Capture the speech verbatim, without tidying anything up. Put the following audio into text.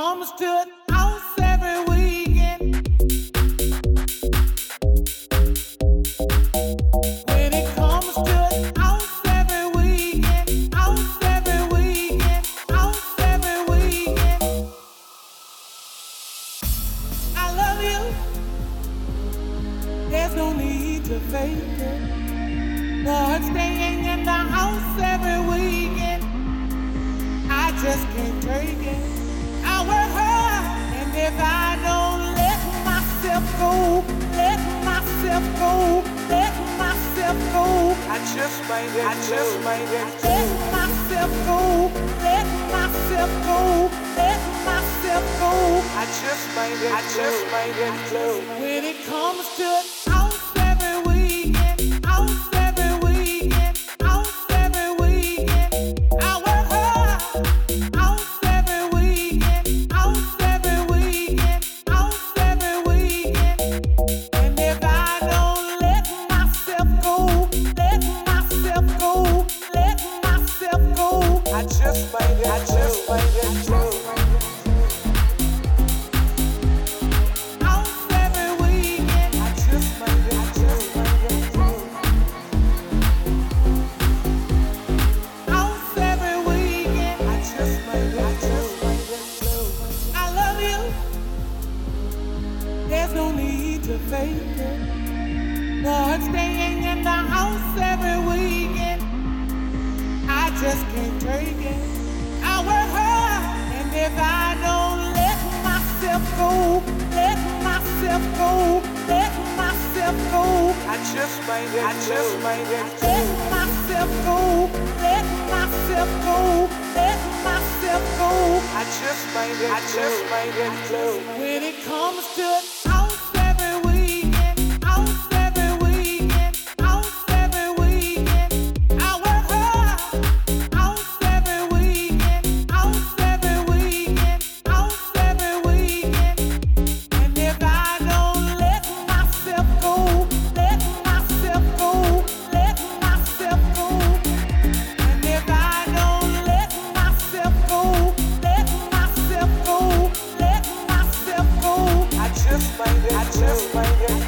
comes to the house every weekend, when it comes to the house every weekend, house every weekend, house every weekend. I love you, there's no need to fake it. But staying in the house every weekend, I just can't take it. I work hard, and if I don't let myself go, let myself go, let myself go, I just made it, I just made it. Let myself go, let myself go, let myself go, I just made it, I just made it. When it comes to the house every weekend, house every weekend, house every weekend, I work hard. House every weekend, house every weekend, house every weekend. And if I don't let myself go, let myself go, let myself go, I just made it, I just made it true. House every weekend, I just made it, I just made it true. House every weekend, I just made it, I just made it true. I love you, there's no need to fake it. But staying in the house every weekend, I just can't take it. I work hard, and if I don't let myself go, let myself go, let myself go, I just made it, I just made it. Let myself go, let myself go, let myself go, I just made it, I just made it. When it comes to the house every weekend, house every weekend, house every weekend, I work hard. House every weekend, house every weekend, house every weekend. And if I don't let myself go, let myself go, let myself go. And if I don't let myself go, let myself go, let myself go, I just made it, I just made it.